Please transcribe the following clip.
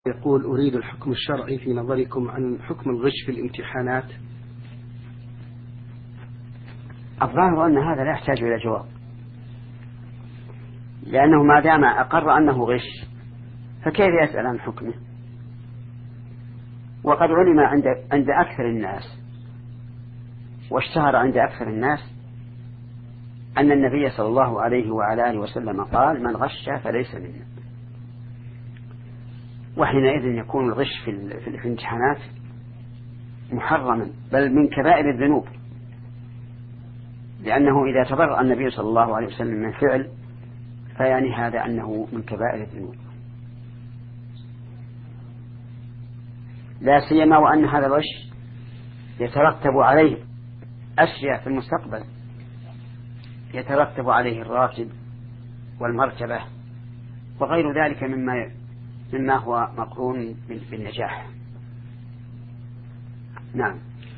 يقول أريد الحكم الشرعي في نظركم عن حكم الغش في الامتحانات. الظاهر أن هذا لا يحتاج إلى جواب، لأنه ما دام أقر أنه غش فكيف يسأل عن حكمه؟ وقد علم عند أكثر الناس واشتهر عند أكثر الناس أن النبي صلى الله عليه وعلى آله وسلم قال: من غش فليس منا. وحينئذ يكون الغش في الامتحانات محرما، بل من كبائر الذنوب، لأنه إذا تبرأ النبي صلى الله عليه وسلم من فعل فيعني هذا أنه من كبائر الذنوب، لا سيما وأن هذا الغش يترتب عليه أشياء في المستقبل، يترتب عليه الراتب والمرتبة وغير ذلك مما هو مقرون بالنجاح. نعم.